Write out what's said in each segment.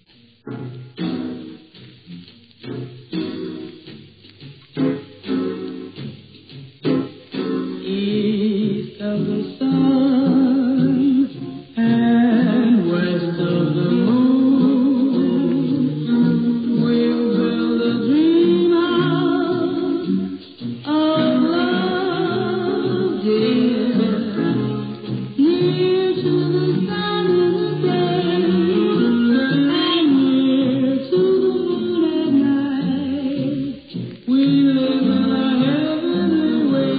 East of the sun and west of the moon, we'll build a dream of love, dear, near to the sun in the day and near to the moon at night. We live in a heavenly way,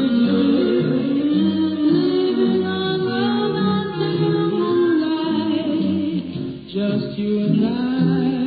living on love under the moonlight, just you and I.